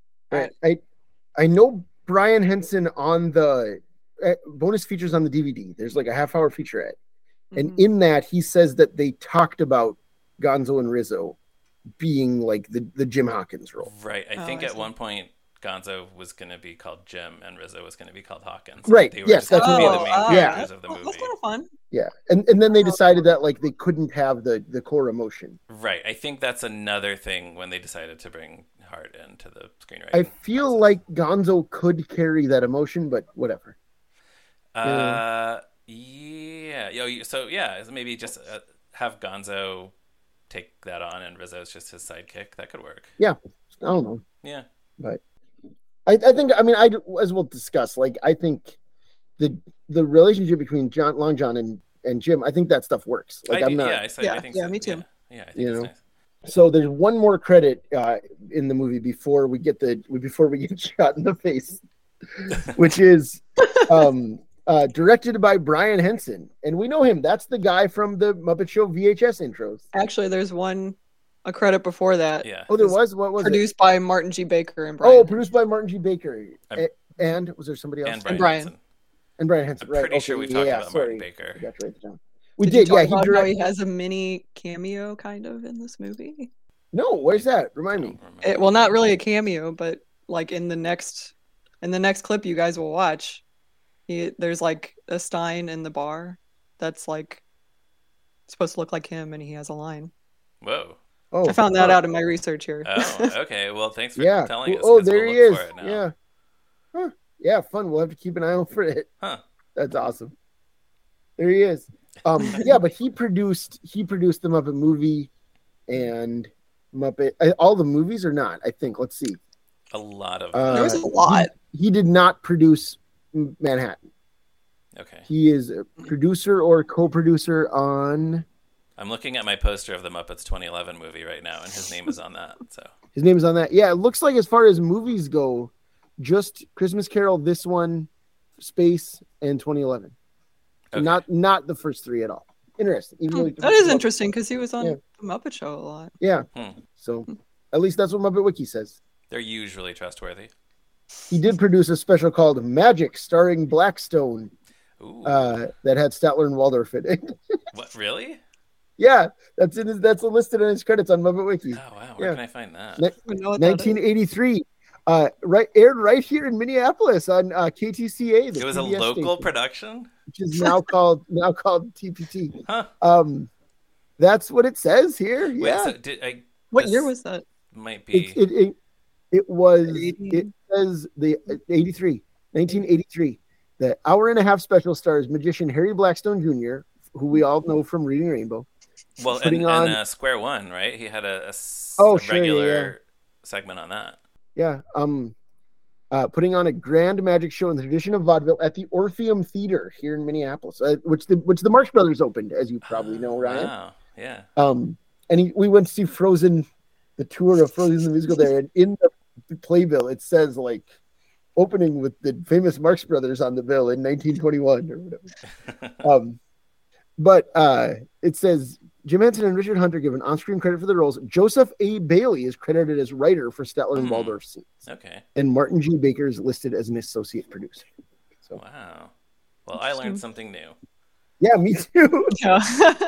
I know Brian Henson on the bonus features on the DVD. There's a half-hour featurette. And in that, he says that they talked about Gonzo and Rizzo being the Jim Hawkins role. Right. I think at one point Gonzo was going to be called Jim and Rizzo was going to be called Hawkins. Right. They were just going to be the main characters of the movie. That's kind of fun. Yeah. And then they decided that they couldn't have the core emotion. Right. I think that's another thing when they decided to bring Hart into the screenwriting. I feel like Gonzo could carry that emotion, but whatever. Yeah. So maybe just have Gonzo take that on and Rizzo's just his sidekick. That could work. Yeah. I don't know. Yeah. But I think, I mean, as we'll discuss, like, I think the relationship between Long John and Jim, I think that stuff works. Like, I'm not. Yeah, I think so. Me too. Yeah, I think You it's know? nice. So there's one more credit in the movie before we get shot in the face, which is directed by Brian Henson, and we know him. That's the guy from the Muppet Show VHS intros. Actually, there's a credit before that. Yeah. Oh, there was. What was produced it? by Martin G. Baker and Brian. Oh, produced by Martin G. Baker. And was there somebody else? And Brian. Henson. And Brian Henson. I'm right? pretty sure we talked about Martin sorry. Baker. I got to write it down. We Did did. you talk Yeah, about how he has a mini cameo kind of in this movie? No, where's that? Remind me. Well, not really a cameo, but like in the next clip you guys will watch, there's like a Stein in the bar that's like supposed to look like him, and he has a line. Whoa. Oh, I found that out in my research here. Oh, okay. Well, thanks for yeah. telling us. Oh, 'cause there we'll he look is. for it now. Yeah. Huh. Yeah, fun. We'll have to keep an eye out for it. Huh. That's awesome. There he is. Yeah, but he produced the Muppet movie and Muppet all the movies or not? I think. Let's see. A lot of. There was a lot. He did not produce Manhattan. Okay. He is a producer or co-producer on. I'm looking at my poster of the Muppets 2011 movie right now, and his name is on that. So His name is on that. Yeah, it looks like as far as movies go, just Christmas Carol, this one, Space, and 2011. okay. Not the first three at all. Interesting. Even though That is interesting because he was on Yeah. the Muppet Show a lot. Yeah. Hmm. So at least that's what Muppet Wiki says. They're usually trustworthy. He did produce a special called Magic, starring Blackstone, Ooh. that had Statler and Waldorf in it. What? Really? Yeah, that's listed in his credits on Muppet Wiki. Oh wow. Where Yeah. can I find that? We know what that is. 1983. Aired right here in Minneapolis on KTCA. It was a PBS local station, production. which is now called TPT. Huh. That's what it says here. Wait. Yeah, So What this year was that? Might be. it was. 80? It says the 1983. The hour and a half special stars magician Harry Blackstone Jr., who we all know from Reading Rainbow. Well, putting and on- Square One, right? He had a Sure, regular segment on that. Yeah. Putting on a grand magic show in the tradition of vaudeville at the Orpheum Theater here in Minneapolis, which the Marx Brothers opened, as you probably know, Ryan. Wow. Yeah. And we went to see Frozen, the tour of Frozen the musical there, and in the playbill it says like opening with the famous Marx Brothers on the bill in 1921 or whatever. But it says Jim Henson and Richard Hunter given on-screen credit for the roles. Joseph A. Bailey is credited as writer for Statler and Waldorf scenes. Okay. And Martin G. Baker is listed as an associate producer. So Wow. Well, I learned something new. yeah, me too. Yeah.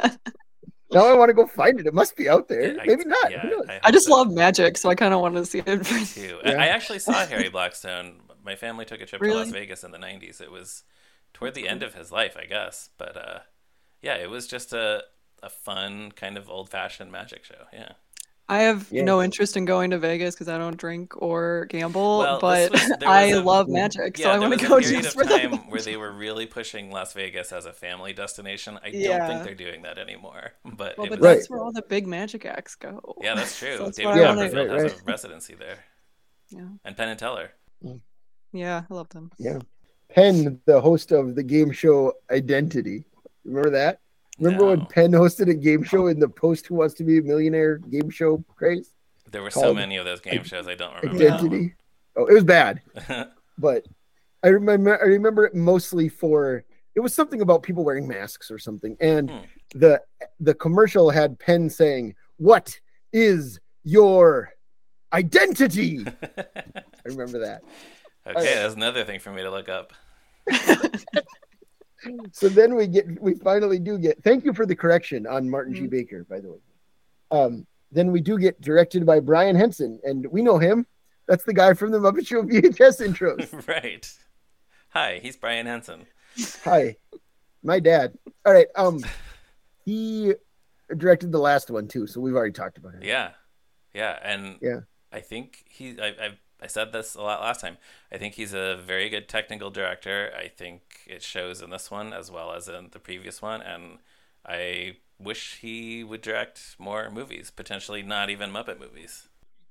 Now I want to go find it. It must be out there. Yeah, Maybe not. Yeah, Who knows? I just love magic, so I kind of want to see it. Too. Yeah. I actually saw Harry Blackstone. My family took a trip to Really? Las Vegas in the 90s. It was toward the end of his life, I guess. But yeah, it was just a fun kind of old-fashioned magic show. Yeah. I have Yeah. no interest in going to Vegas because I don't drink or gamble, Well, but there was I a- love magic, so Yeah, I there want was to a go period just of for the time where they were really pushing Las Vegas as a family destination. I don't Yeah. think they're doing that anymore. But Well, it but was, Right. that's where all the big magic acts go. yeah, that's true. So that's David why I wanna- Copperfield Right, has right. a residency there, Yeah, and Penn and Teller. yeah, I love them. Yeah. Penn, the host of the game show Identity. Remember that? Remember when No. Penn hosted a game show in the post Who Wants to Be a Millionaire game show craze? There were so Called many of those game shows. I don't remember. Identity. Oh, it was bad. that one. But I remember it mostly for it was something about people wearing masks or something. And Hmm. the commercial had Penn saying, "What is your identity?" I remember that. Okay, that's another thing for me to look up. So then we finally do get, thank you for the correction on Martin G. Baker, by the way. Then we do get directed by Brian Henson, and we know him. That's the guy from the Muppet Show VHS intros. Right. Hi, he's Brian Henson. Hi, my dad. All right. He directed the last one too, so we've already talked about him. Yeah, yeah, and Yeah. I think I said this a lot last time. I think he's a very good technical director. I think it shows in this one as well as in the previous one, and I wish he would direct more movies, potentially not even Muppet movies.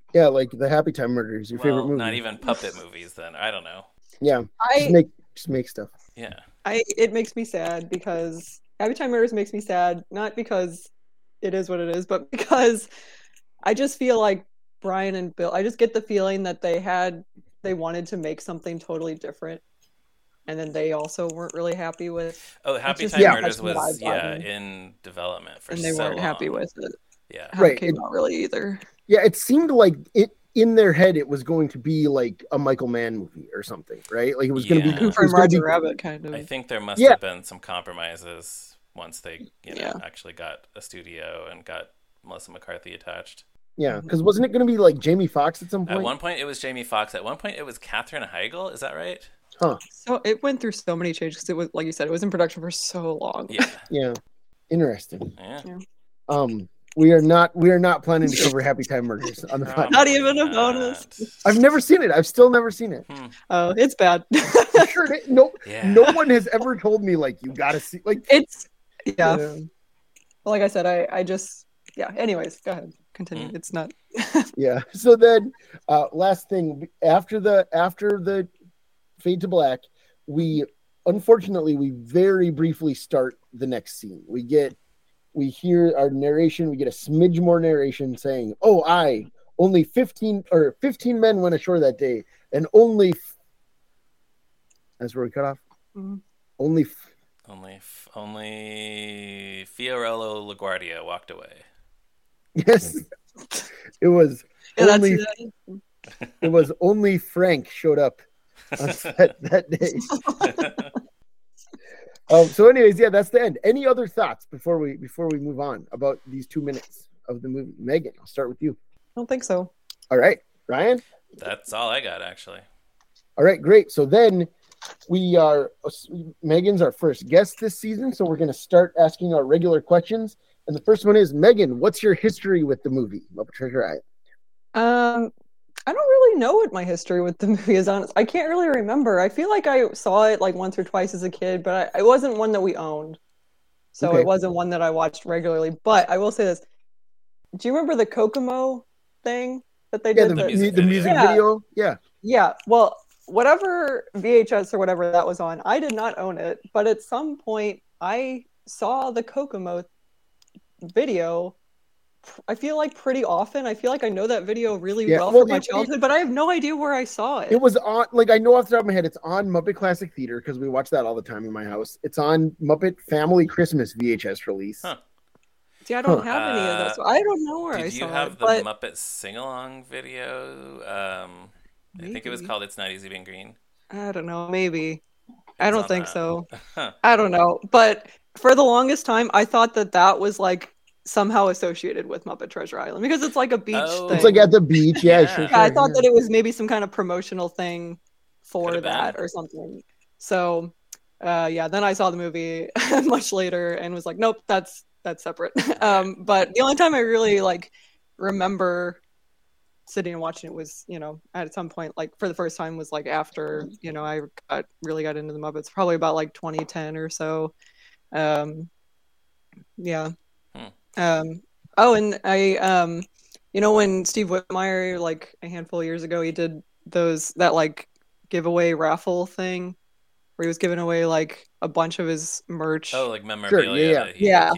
Yeah, like the Happy Time Murders, your favorite movie. Not even puppet movies then. I don't know. Yeah, just make stuff. Yeah. It makes me sad because Happy Time Murders makes me sad, not because it is what it is, but because I just feel like Brian and Bill, I just get the feeling that they wanted to make something totally different. And then they also weren't really happy with. Happy Time Murders was in development for so long. And they weren't happy with it. Yeah. How it came out really either. Yeah, it seemed like it in their head it was going to be like a Michael Mann movie or something, right? Like it was going to be Cooper and Roger Rabbit kind of. I think there must have been some compromises once they actually got a studio and got Melissa McCarthy attached. Yeah, because wasn't it going to be like Jamie Foxx at some point? At one point it was Jamie Foxx. At one point it was Katherine Heigl. Is that right? Huh. So it went through so many changes because it was, like you said, it was in production for so long. Yeah. Yeah. Interesting. Yeah. We are not planning to cover Happy Time Murders on the podcast. Not even a bonus. I've never seen it. I've still never seen it. Oh, it's bad. Sure, no one has ever told me like you gotta see like it's like I said, I just anyways, go ahead. Continue. It's not Yeah. So then last thing, after the Fade to Black, we very briefly start the next scene. We hear our narration, we get a smidge more narration saying, only 15 men went ashore that day, and that's where we cut off. Mm-hmm. Only Fiorello LaGuardia walked away. Yes. It was only Frank showed up on set that day. So anyways, that's the end. Any other thoughts before we move on about these 2 minutes of the movie? Megan, I'll start with you. I don't think so. All right. Ryan? That's all I got, actually. All right, great. So then Megan's our first guest this season, so we're going to start asking our regular questions. And the first one is, Megan, what's your history with the movie, Muppet Treasure Island? I don't really know what my history with the movie is, honest. I can't really remember. I feel like I saw it like once or twice as a kid, but it wasn't one that we owned. So It wasn't one that I watched regularly. But I will say this. Do you remember the Kokomo thing that they did? The music video? Yeah. Yeah. Well, whatever VHS or whatever that was on, I did not own it. But at some point, I saw the Kokomo video, I feel like pretty often. I feel like I know that video really well from my childhood, but I have no idea where I saw it. It was on, I know off the top of my head, it's on Muppet Classic Theater because we watch that all the time in my house. It's on Muppet Family Christmas VHS release. Huh. See, I don't have any of that, so I don't know where I saw it. Did you have the Muppet sing-along video? I think it was called It's Not Easy Being Green. I don't know, maybe. I don't think so. I don't know. But for the longest time, I thought that was like somehow associated with Muppet Treasure Island because it's like a beach thing. It's like at the beach, yeah. Sure, I thought that it was maybe some kind of promotional thing for that or something. So, then I saw the movie much later and was like, nope, that's separate. But the only time I really remember sitting and watching it was, at some point, for the first time was after, I really got into the Muppets, probably about 2010 or so. Yeah. And I, when Steve Whitmire, a handful of years ago, he did that giveaway raffle thing where he was giving away a bunch of his merch. Oh, memorabilia.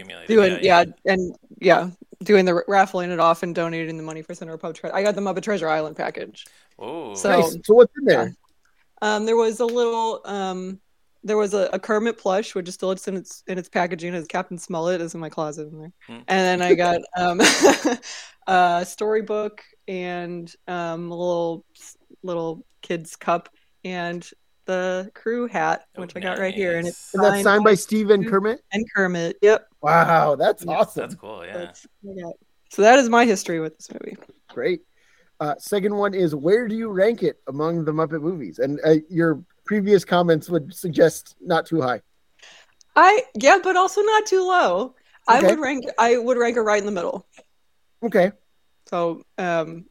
Sure, doing the raffling it off and donating the money for Center of Pub Treasure. I got the Muppet Treasure Island package. Oh, so nice. So what's in there? There was a little there was a Kermit plush, which is still in its packaging as Captain Smollett is in my closet in there. And then I got a storybook and a little kid's cup and the crew hat, which I got right here. And it's signed by Steve and Kermit? And Kermit, yep. Wow, that's awesome. That's cool, yeah. So that is my history with this movie. Great. Second one is, where do you rank it among the Muppet movies? And your previous comments would suggest not too high. But also not too low. Okay. I would rank it right in the middle. Okay. So the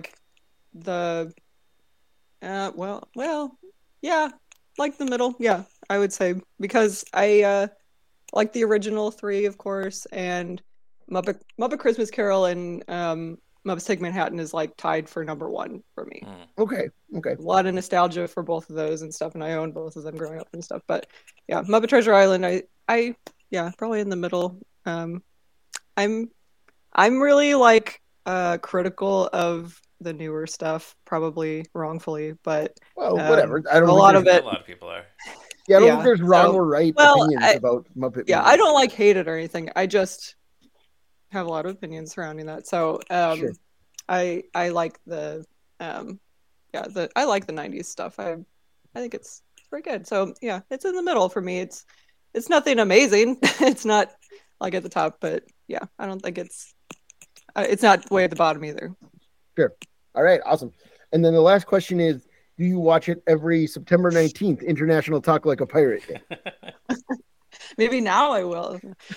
the middle. Yeah, I would say, because I like the original three, of course, and Muppet Christmas Carol and Muppets Take Manhattan is like tied for number one for me. Okay. A lot of nostalgia for both of those and stuff, and I owned both of them growing up and stuff. But yeah, Muppet Treasure Island, I probably in the middle. I'm really like critical of the newer stuff, probably wrongfully, but whatever. I don't. A lot of it. A lot of people are. Yeah, I don't think there's wrong or right opinions about Muppet. Yeah, movies. I don't like hate it or anything. I just have a lot of opinions surrounding that. So Sure. I like the I like the 90s stuff. I think it's pretty good. So yeah, it's in the middle for me. It's nothing amazing. It's not like at the top, but yeah, I don't think it's not way at the bottom either. Sure. All right, awesome. And then the last question is, do you watch it every September 19th, International Talk Like a Pirate Day? Maybe now I will.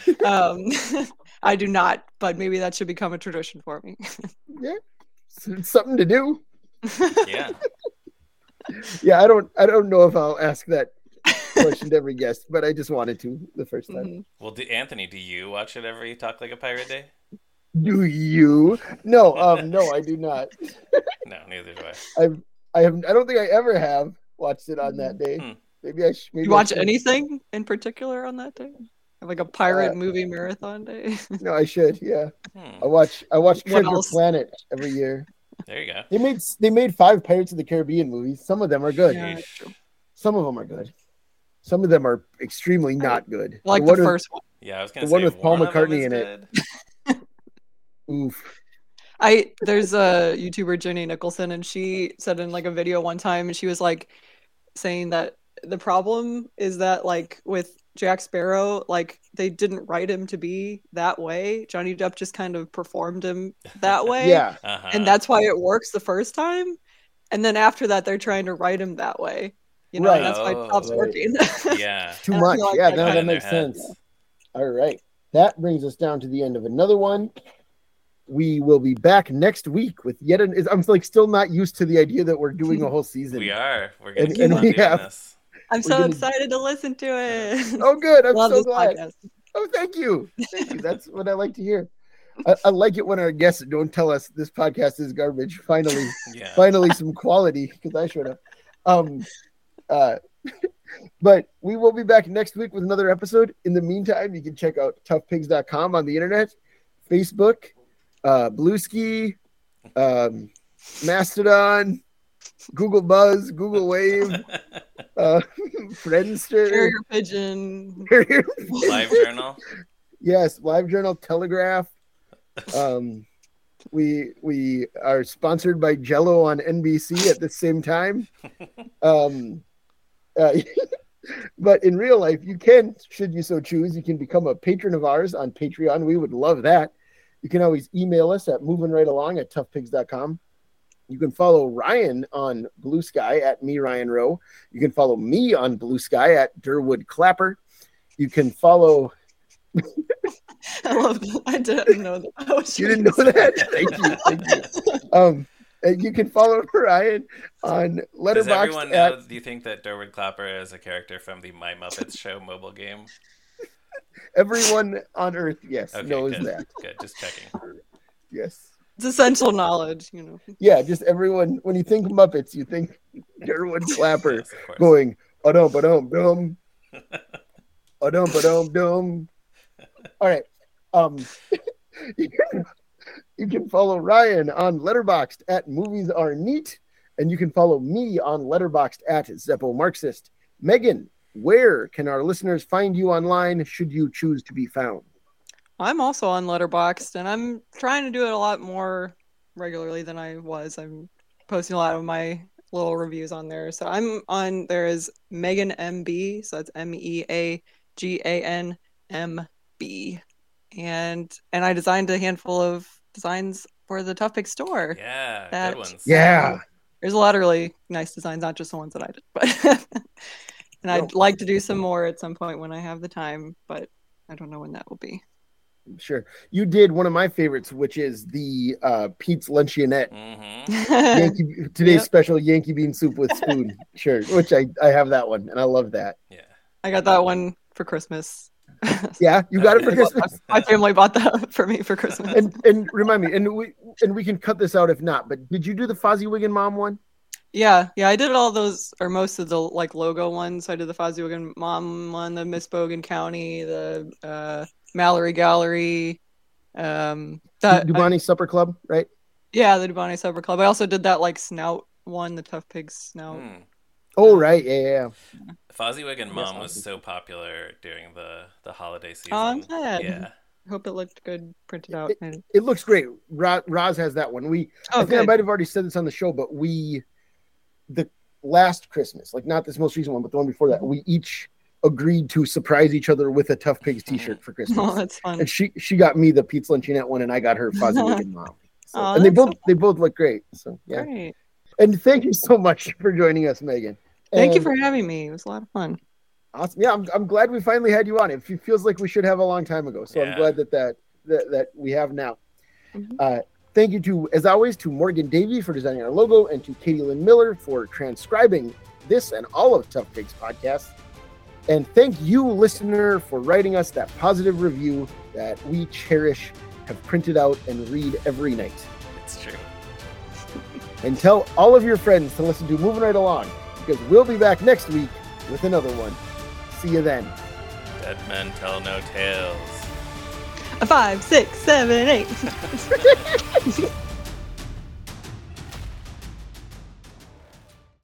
I do not, but maybe that should become a tradition for me. Yeah, it's something to do. Yeah. Yeah, I don't know if I'll ask that question to every guest, but I just wanted to the first time. Mhm. Well, Anthony, do you watch it every Talk Like a Pirate Day? Do you? No, no, I do not. No, neither do I. I don't think I ever have watched it on that day. Maybe I should. You watch anything in particular on that day? Like a pirate movie marathon day? No, I should. Yeah, I watch Treasure else? Planet every year. There you go. They made 5 Pirates of the Caribbean movies. Some of them are good. Yeah, that's true. Some of them are good. Some of them are extremely not good. I like the first one. Yeah, I was gonna The say one with Paul one of them McCartney is in it. good. Oof. There's a YouTuber, Jenny Nicholson, and she said in like a video one time, and she was like saying that the problem is that like with Jack Sparrow, like they didn't write him to be that way. Johnny Depp just kind of performed him that way. Yeah. Uh-huh. And that's why it works the first time. And then after that, they're trying to write him that way. You know, Right. and that's why it stops Right. working. Yeah. Too And I much. feel like Yeah, that no, kind that of makes in their heads. sense. All right. That brings us down to the end of another one. We will be back next week with yet I'm like still not used to the idea that we're doing a whole season. We are. We're gonna And- keep and on we doing have- this. I'm We're so gonna- excited to listen to it. Oh, good. I'm Love so this glad. podcast. Oh, thank you. Thank you. That's what I like to hear. I like it when our guests don't tell us this podcast is garbage. Finally, Yeah. finally some quality, because I should have. But we will be back next week with another episode. In the meantime, you can check out toughpigs.com on the internet, Facebook, Bluesky, Mastodon, Google Buzz, Google Wave, Friendster, Carrier pigeon. Live journal. Yes, LiveJournal, Telegraph. We are sponsored by Jello on NBC at the same time. But in real life, you can, should you so choose, you can become a patron of ours on Patreon. We would love that. You can always email us at movingrightalong@toughpigs.com. You can follow Ryan on Blue Sky at me, Ryan Rowe. You can follow me on Blue Sky at Durwood Clapper. You can follow. I love that. I didn't know that. Oh, You didn't know that? Thank you. And you can follow Ryan on Does Letterboxd everyone know? Do you think that Durwood Clapper is a character from the My Muppets Show mobile game? Everyone on Earth, yes, Okay, knows good. that. Good, just checking. Yes. It's essential knowledge, you know. Yeah, just everyone, when you think Muppets, you think Durwood Clapper Yes, of course. going, adum badum dum. Adum badum dum. All right. You can follow Ryan on Letterboxd at Movies Are Neat, and you can follow me on Letterboxd at Zeppo Marxist. Megan, where can our listeners find you online should you choose to be found? I'm also on Letterboxd, and I'm trying to do it a lot more regularly than I was. I'm posting a lot of my little reviews on there. So I'm on, there is Megan MB, so that's MEAGANMB. And I designed a handful of designs for the Tough Pig store. Yeah, That- good ones. Yeah. There's a lot of really nice designs, not just the ones that I did. But and I'd like to do some more at some point when I have the time, but I don't know when that will be. Sure. You did one of my favorites, which is the Pete's Luncheonette. Mm-hmm. Today's Yep. special Yankee bean soup with spoon. Sure. Which I have that one, and I love that. Yeah. I got that one for Christmas Yeah, you got it for Christmas. My family bought that for me for Christmas. And remind me, and we can cut this out if not. But did you do the Fozzie and Mom one? Yeah, I did all those, or most of the like logo ones. I did the Fozzie and Mom one, the Miss Bogan County, the Mallory Gallery, Dubani Supper Club, right? Yeah, the Dubani Supper Club. I also did that like snout one, the Tough Pig snout. Oh right, yeah. Fozziwig and Mom was so popular during the holiday season. Oh, I'm glad. Yeah. I hope it looked good printed out. It looks great. Roz has that one. I think I might have already said this on the show, but the last Christmas, like not this most recent one, but the one before that, we each agreed to surprise each other with a Tough Pigs t-shirt for Christmas. Oh, that's fun. And she got me the Pete's Luncheonette one, and I got her Fozziwig and Mom. So, oh, and they both look great. So yeah. Great. And thank you so much for joining us, Megan. Thank you for having me. It was a lot of fun. Awesome. Yeah, I'm glad we finally had you on. It feels like we should have a long time ago. So I'm glad that we have now. Mm-hmm. Thank you as always, to Morgan Davey for designing our logo, and to Katie Lynn Miller for transcribing this and all of Tough Pigs podcasts. And thank you, listener, for writing us that positive review that we cherish, have printed out, and read every night. It's true. And tell all of your friends to listen to Moving Right Along, because we'll be back next week with another one. See you then. Dead men tell no tales. 5, 6, 7, 8.